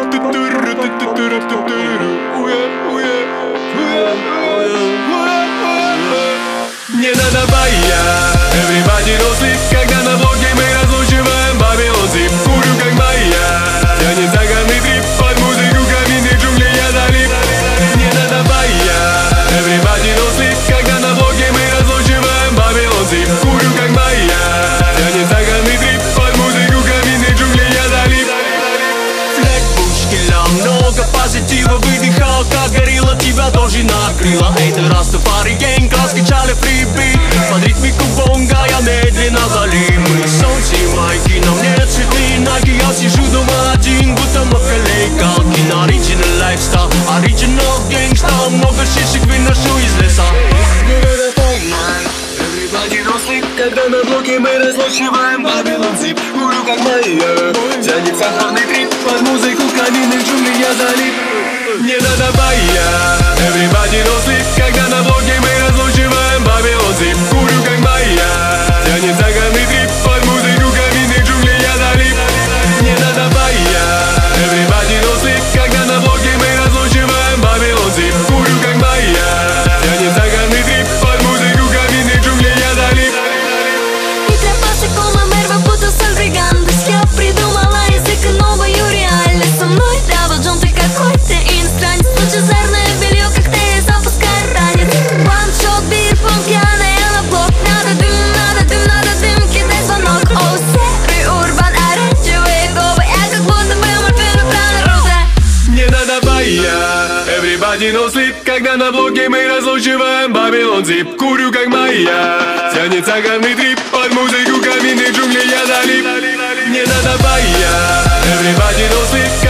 Не надо боя, everybody knows it. Когда на блоке мы разлучиваем Babylon Zip. Курю как моя, тянет загорный трип. Под музыку каменных джунглей я залип. Не надо боя, everybody knows it. Когда на блоке мы разлучиваем Babylon Zip. Курю как моя, тянет загорный трип. Под музыку каменных джунглей я залип. Флэкбушкила, много позитива выдыхал, как горилла, тебя тоже накрыло. Эй, ты Растафари гэнг, раскачали фрибит. Под ритмику бонга я медленно залип. Солнце и майки, на мне цветные наги. Я сижу дома один, будто Макалей Калкин. Оригинал лайфстайл, оригинал гэнгста. Много шишек выношу из леса. Everybody knows it. Когда на блоке мы разлучиваем Babylon Zip. Курю как моя, тянет сахарный трип. Под музыку каменных джунглей я залип. Не надо боя, everybody knows it. Когда на блоке мы разлучиваем Babylon Zip. Курю как моя, тянет загорный трип. Под музыку каменных джунглей я залип. Не надо боя, everybody knows it. Когда на блоке мы разлучиваем Babylon Zip. Курю как моя, тянет загорный трип. Под музыку каменных джунглей я залип. Y trepase como merva, putos albrigantes. Я придумала язык и новую реальность. Со мной Devil John, ты какой-то иностранец. Лучезарное белье, коктейли, запускай ранец. One-shot, бир-понг, пьяная на блок. Надо дым, кидай звонок. О, серый урбан, оранжевые губы. Я как будто бы морфин про народа. Не надо боя, everybody knows it. Когда на блоке мы разлучиваем Babylon Zip. Курю как моя, тянет загорный трип. Под музыку каменных джунглей я залип. Не надо боя, everybody knows it.